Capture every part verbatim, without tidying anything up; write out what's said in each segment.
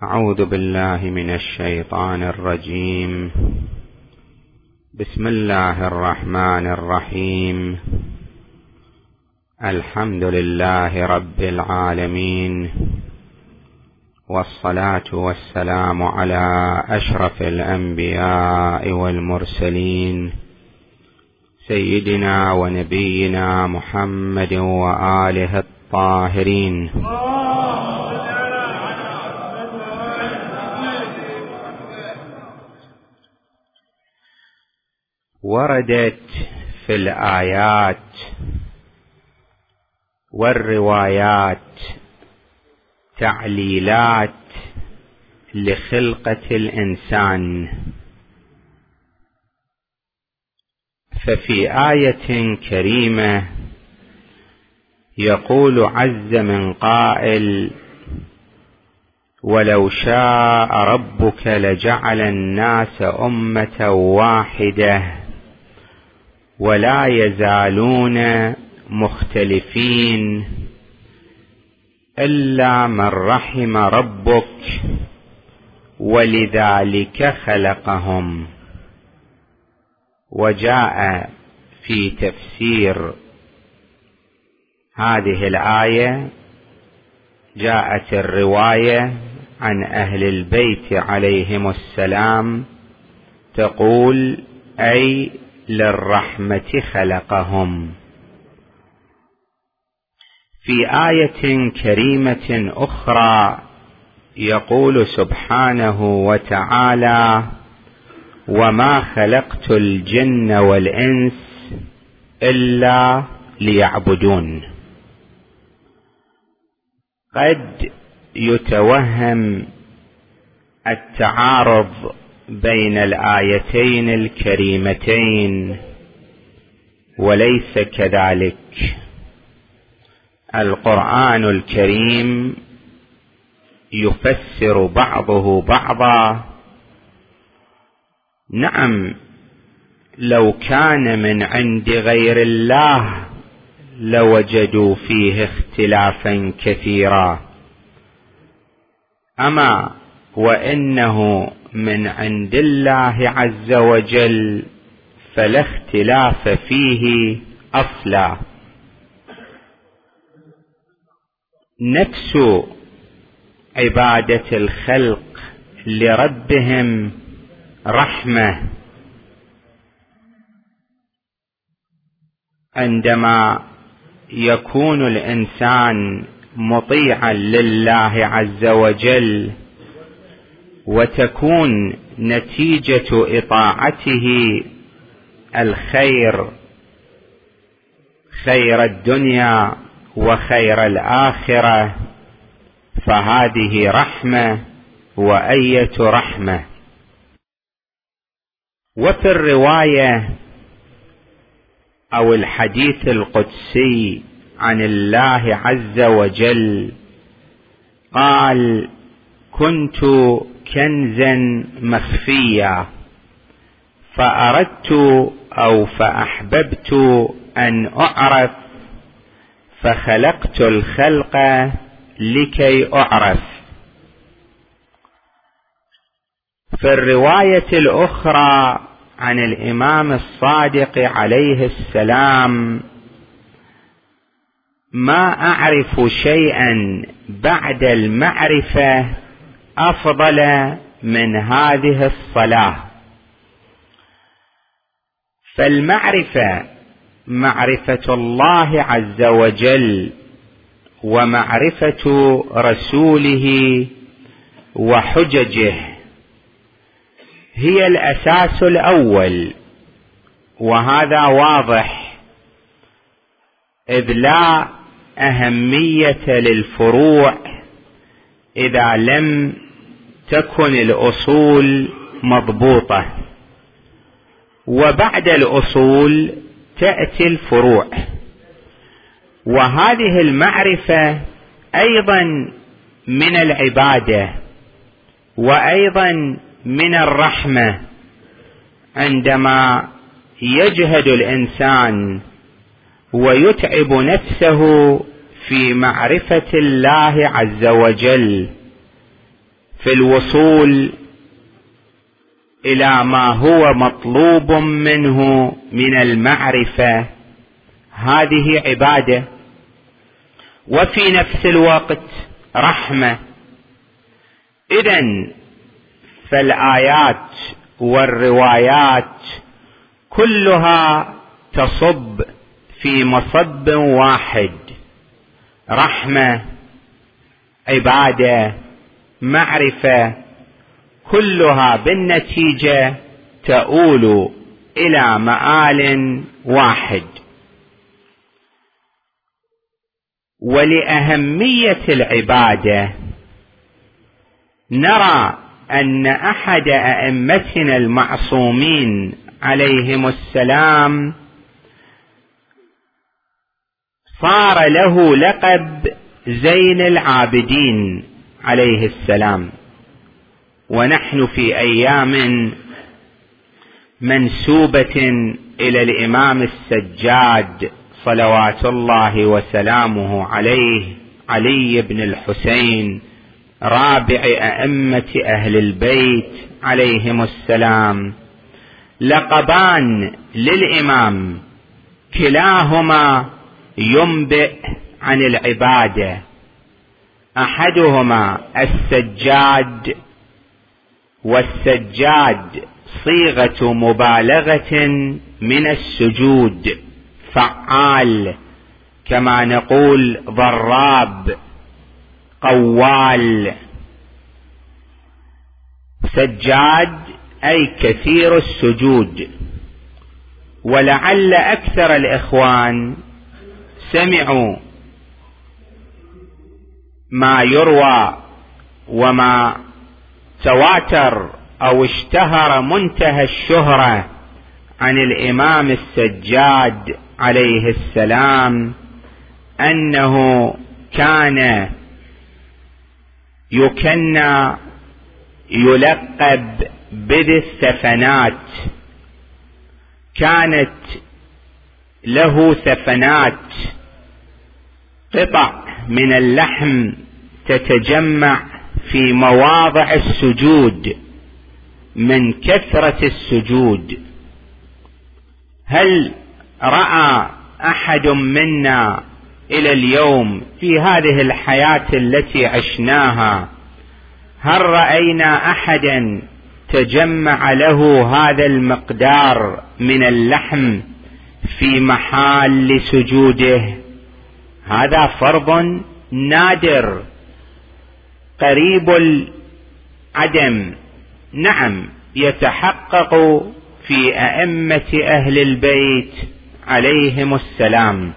أعوذ بالله من الشيطان الرجيم. بسم الله الرحمن الرحيم. الحمد لله رب العالمين، والصلاة والسلام على أشرف الأنبياء والمرسلين سيدنا ونبينا محمد وآله الطاهرين. وردت في الآيات والروايات تعليلات لخلقة الإنسان، ففي آية كريمة يقول عز من قائل: ولو شاء ربك لجعل الناس أمة واحدة ولا يزالون مختلفين إلا من رحم ربك ولذلك خلقهم. وجاء في تفسير هذه الآية، جاءت الرواية عن أهل البيت عليهم السلام تقول: أي للرحمة خلقهم. في آية كريمة أخرى يقول سبحانه وتعالى: وما خلقت الجن والإنس إلا ليعبدون. قد يتوهم التعارض بين الآيتين الكريمتين، وليس كذلك. القرآن الكريم يفسر بعضه بعضا. نعم، لو كان من عند غير الله لوجدوا فيه اختلافا كثيرا، أما وإنه من عند الله عز وجل فلا اختلاف فيه أصلا. نفس عبادة الخلق لربهم رحمة. عندما يكون الإنسان مطيعا لله عز وجل وتكون نتيجة إطاعته الخير، خير الدنيا وخير الآخرة، فهذه رحمة وأية رحمة. وفي الرواية أو الحديث القدسي عن الله عز وجل قال: كنت كنزا مخفيا فأردت أو فأحببت أن أعرف فخلقت الخلق لكي أعرف. في الرواية الأخرى عن الإمام الصادق عليه السلام: ما أعرف شيئا بعد المعرفة أفضل من هذه الصلاة. فالمعرفة معرفة الله عز وجل ومعرفة رسوله وحججه هي الأساس الأول، وهذا واضح، إذ لا أهمية للفروع إذا لم تكن الأصول مضبوطة، وبعد الأصول تأتي الفروع. وهذه المعرفة أيضا من العبادة وأيضا من الرحمة. عندما يجهد الإنسان ويتعب نفسه في معرفة الله عز وجل، في الوصول إلى ما هو مطلوب منه من المعرفة، هذه عبادة، وفي نفس الوقت رحمة. إذن فالآيات والروايات كلها تصب في مصب واحد: رحمة، عبادة، معرفة، كلها بالنتيجة تؤول إلى مآل واحد. ولأهمية العبادة نرى أن أحد أئمتنا المعصومين عليهم السلام صار له لقب زين العابدين عليه السلام، ونحن في أيام منسوبة إلى الإمام السجاد صلوات الله وسلامه عليه، علي بن الحسين، رابع أئمة أهل البيت عليهم السلام، لقبان للإمام كلاهما ينبئ عن العبادة. أحدهما السجاد، والسجاد صيغة مبالغة من السجود، فعال، كما نقول ضراب، قوال. سجاد أي كثير السجود. ولعل أكثر الإخوان سمعوا ما يروى وما تواتر أو اشتهر منتهى الشهرة عن الإمام السجاد عليه السلام، أنه كان يكنى يلقب بذي الثفنات. كانت له ثفنات، قطع من اللحم تتجمع في مواضع السجود من كثرة السجود. هل رأى أحد منا إلى اليوم في هذه الحياة التي عشناها، هل رأينا أحدا تجمع له هذا المقدار من اللحم في محل سجوده؟ هذا فرض نادر قريب العدم. نعم، يتحقق في أئمة أهل البيت عليهم السلام.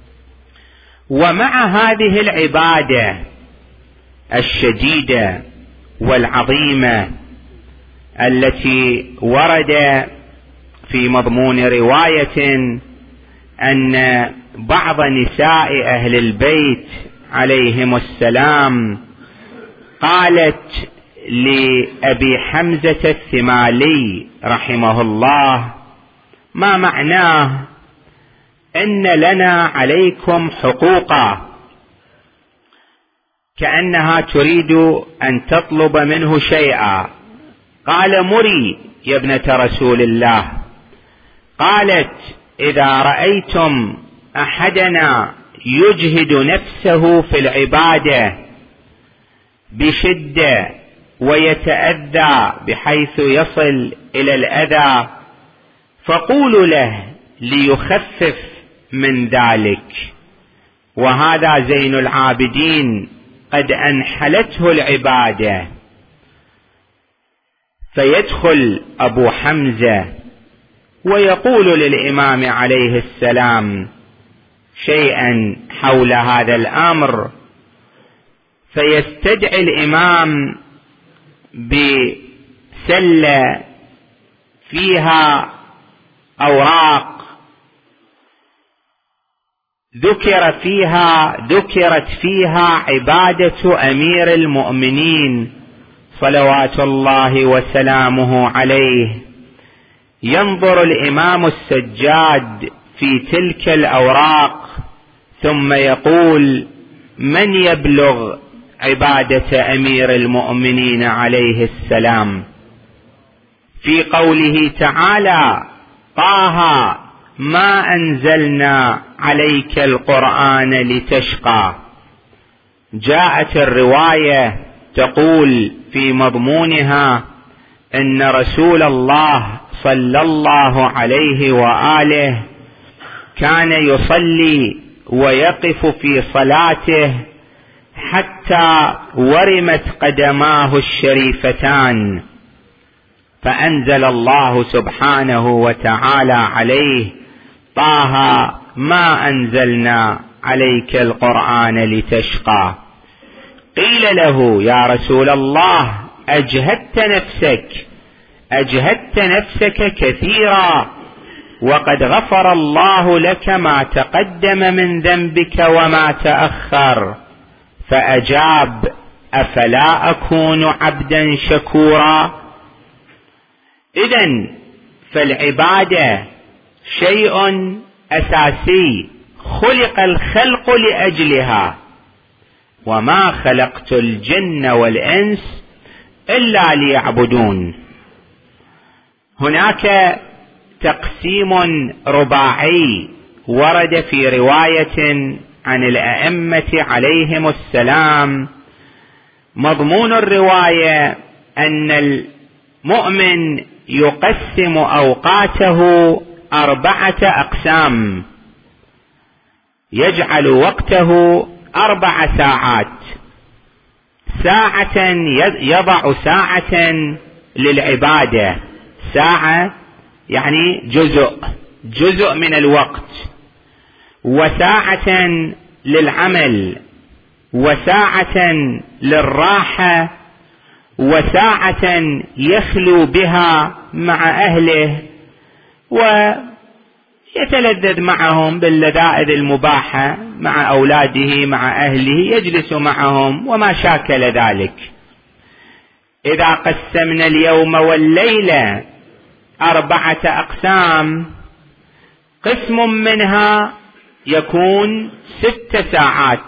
ومع هذه العبادة الشديدة والعظيمة التي ورد في مضمون رواية أن بعض نساء أهل البيت عليهم السلام قالت لأبي حمزة الثمالي رحمه الله: ما معناه إن لنا عليكم حقوقا، كأنها تريد أن تطلب منه شيئا. قال: مري يا ابنة رسول الله. قالت: إذا رأيتم أحدنا يجهد نفسه في العبادة بشدة ويتأذى بحيث يصل إلى الأذى، فقولوا له ليخفف من ذلك. وهذا زين العابدين قد أنحلته العبادة. فيدخل أبو حمزة ويقول للإمام عليه السلام شيئا حول هذا الأمر، فيستدعي الإمام بسلة فيها أوراق ذكر فيها ذكرت فيها عبادة أمير المؤمنين صلوات الله وسلامه عليه. ينظر الإمام السجاد في تلك الأوراق ثم يقول: من يبلغ عبادة أمير المؤمنين عليه السلام في قوله تعالى: طه ما أنزلنا عليك القرآن لتشقى. جاءت الرواية تقول في مضمونها إن رسول الله صلى الله عليه وآله كان يصلي ويقف في صلاته حتى ورمت قدماه الشريفتان، فأنزل الله سبحانه وتعالى عليه: طه ما أنزلنا عليك القرآن لتشقى. قيل له: يا رسول الله، أجهدت نفسك أجهدت نفسك كثيرا، وقد غفر الله لك ما تقدم من ذنبك وما تأخر. فأجاب: أفلا أكون عبدا شكورا؟ إذن فالعبادة شيء أساسي خلق الخلق لأجلها، وما خلقت الجن والإنس إلا ليعبدون. هناك تقسيم رباعي ورد في رواية عن الأئمة عليهم السلام. مضمون الرواية أن المؤمن يقسم أوقاته أربعة أقسام، يجعل وقته أربع ساعات. ساعة يضع ساعة للعبادة، ساعة يعني جزء جزء من الوقت، وساعة للعمل، وساعة للراحة، وساعة يخلو بها مع أهله ويتلذذ معهم باللذائذ المباحة مع أولاده مع أهله، يجلس معهم وما شاكل ذلك. إذا قسمنا اليوم والليلة أربعة أقسام، قسم منها يكون ست ساعات.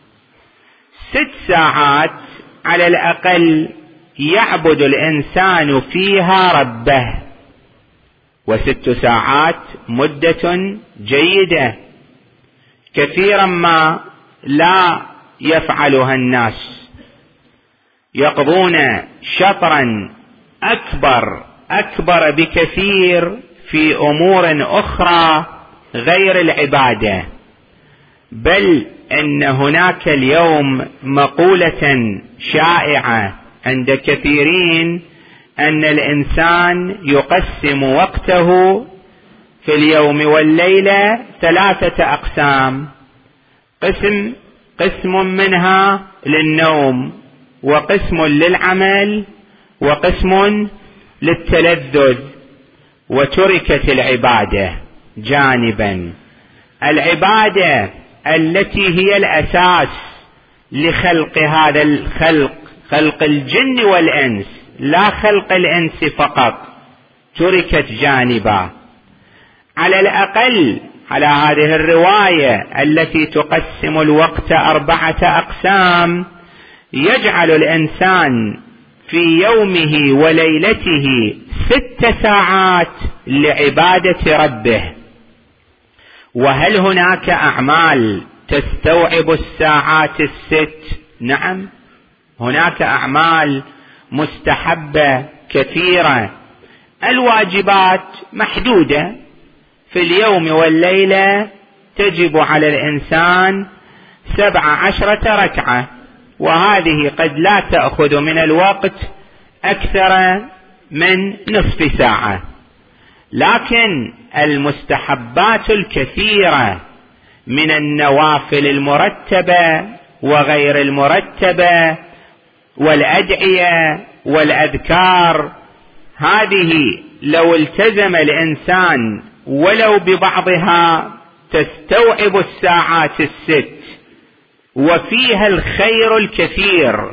ست ساعات على الأقل يعبد الإنسان فيها ربه، وست ساعات مدة جيدة. كثيرا ما لا يفعلها الناس، يقضون شطرا أكبر أكبر بكثير في أمور أخرى غير العبادة. بل إن هناك اليوم مقولة شائعة عند كثيرين أن الإنسان يقسم وقته في اليوم والليلة ثلاثة أقسام: قسم قسم منها للنوم، وقسم للعمل، وقسم للتلذذ، وتركت العبادة جانبا. العبادة التي هي الأساس لخلق هذا الخلق، خلق الجن والإنس، لا خلق الإنس فقط، تركت جانبا. على الأقل على هذه الرواية التي تقسم الوقت أربعة أقسام، يجعل الإنسان في يومه وليلته ست ساعات لعبادة ربه. وهل هناك أعمال تستوعب الساعات الست؟ نعم، هناك أعمال مستحبة كثيرة. الواجبات محدودة، في اليوم والليلة تجب على الإنسان سبع عشرة ركعة، وهذه قد لا تأخذ من الوقت أكثر من نصف ساعة. لكن المستحبات الكثيرة من النوافل المرتبة وغير المرتبة والأدعية والأذكار، هذه لو التزم الإنسان ولو ببعضها تستوعب الساعات الست، وفيها الخير الكثير.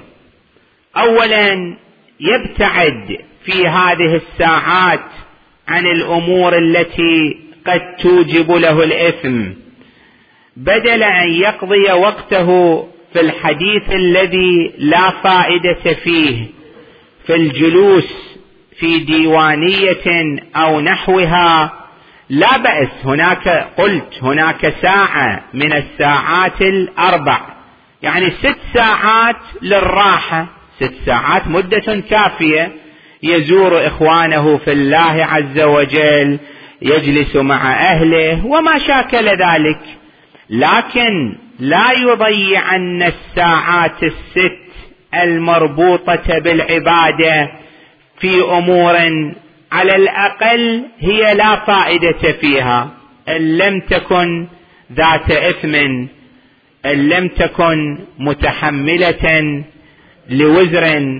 أولا، يبتعد في هذه الساعات عن الأمور التي قد توجب له الإثم، بدل أن يقضي وقته في في الحديث الذي لا فائدة فيه، في الجلوس في ديوانية أو نحوها، لا بأس. هناك قلت هناك ساعة من الساعات الأربع، يعني ست ساعات للراحة، ست ساعات مدة كافية، يزور إخوانه في الله عز وجل، يجلس مع أهله وما شاكل ذلك، لكن لا يضيعن الساعات الست المربوطة بالعبادة في أمور على الأقل هي لا فائدة فيها، إن لم تكن ذات إثم، إن لم تكن متحملة لوزر.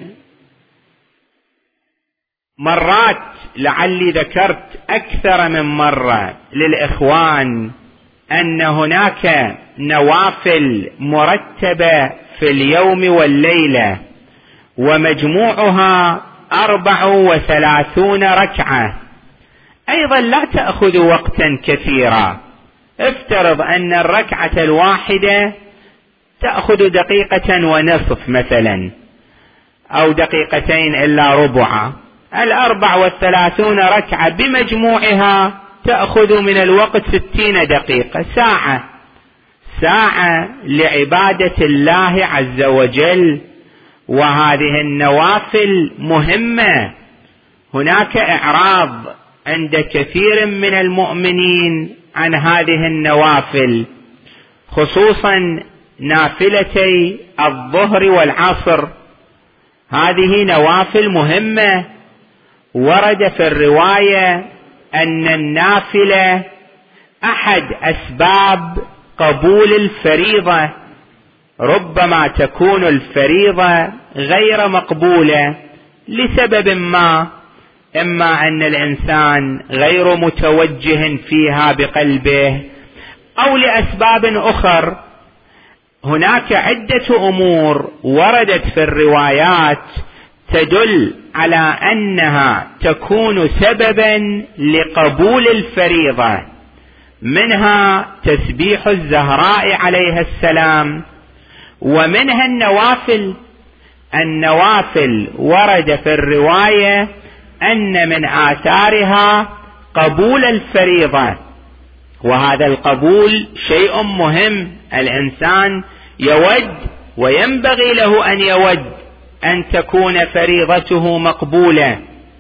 مرات لعلي ذكرت أكثر من مرة للإخوان أن هناك نوافل مرتبة في اليوم والليلة ومجموعها أربع وثلاثون ركعة، أيضا لا تأخذ وقتا كثيرا. افترض أن الركعة الواحدة تأخذ دقيقة ونصف مثلا، أو دقيقتين إلا ربع، الأربع والثلاثون ركعة بمجموعها تأخذ من الوقت ستين دقيقة، ساعة ساعة لعبادة الله عز وجل. وهذه النوافل مهمة. هناك إعراض عند كثير من المؤمنين عن هذه النوافل، خصوصا نافلتي الظهر والعصر، هذه نوافل مهمة. ورد في الرواية أن النافلة أحد أسباب قبول الفريضة، ربما تكون الفريضة غير مقبولة لسبب ما، إما أن الإنسان غير متوجه فيها بقلبه أو لأسباب أخرى. هناك عدة أمور وردت في الروايات تدل على أنها تكون سببا لقبول الفريضة، منها تسبيح الزهراء عليها السلام، ومنها النوافل. النوافل ورد في الرواية أن من آثارها قبول الفريضة، وهذا القبول شيء مهم. الإنسان يود وينبغي له أن يود أن تكون فريضته مقبولة.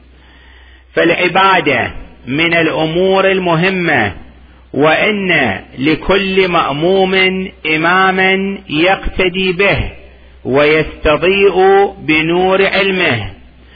فالعبادة من الأمور المهمة، وإن لكل مأموم إماما يقتدي به ويستضيء بنور علمه.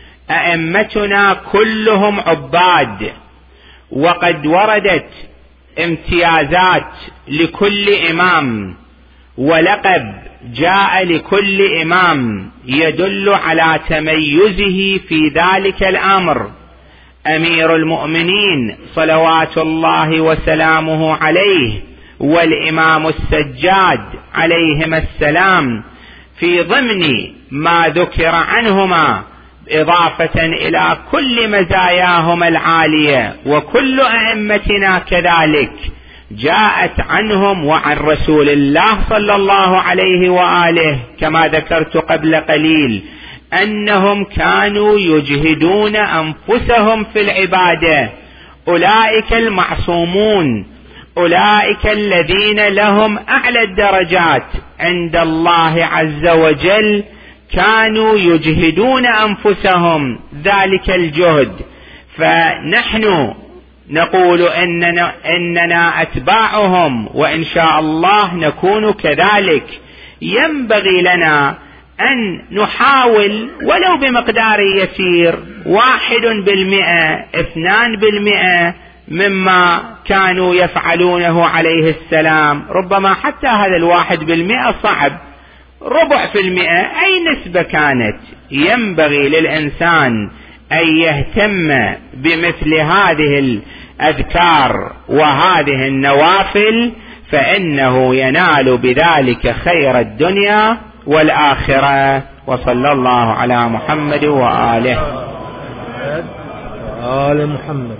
أئمتنا كلهم عباد، وقد وردت امتيازات لكل إمام، ولقب جاء لكل إمام يدل على تميزه في ذلك الأمر. أمير المؤمنين صلوات الله وسلامه عليه والإمام السجاد عليهما السلام في ضمن ما ذكر عنهما، إضافة إلى كل مزاياهما العالية، وكل أئمتنا كذلك جاءت عنهم وعن رسول الله صلى الله عليه وآله كما ذكرت قبل قليل أنهم كانوا يجهدون أنفسهم في العبادة. أولئك المعصومون، أولئك الذين لهم أعلى الدرجات عند الله عز وجل، كانوا يجهدون أنفسهم ذلك الجهد. فنحن نقول إننا, إننا أتباعهم، وإن شاء الله نكون كذلك. ينبغي لنا أن نحاول ولو بمقدار يسير، واحد بالمئة، اثنان بالمئة مما كانوا يفعلونه عليه السلام. ربما حتى هذا الواحد بالمئة صعب، ربع في المئة، أي نسبة كانت. ينبغي للإنسان أن يهتم بمثل هذه الأذكار وهذه النوافل، فإنه ينال بذلك خير الدنيا والآخرة. وصلى الله على محمد وآله آل محمد.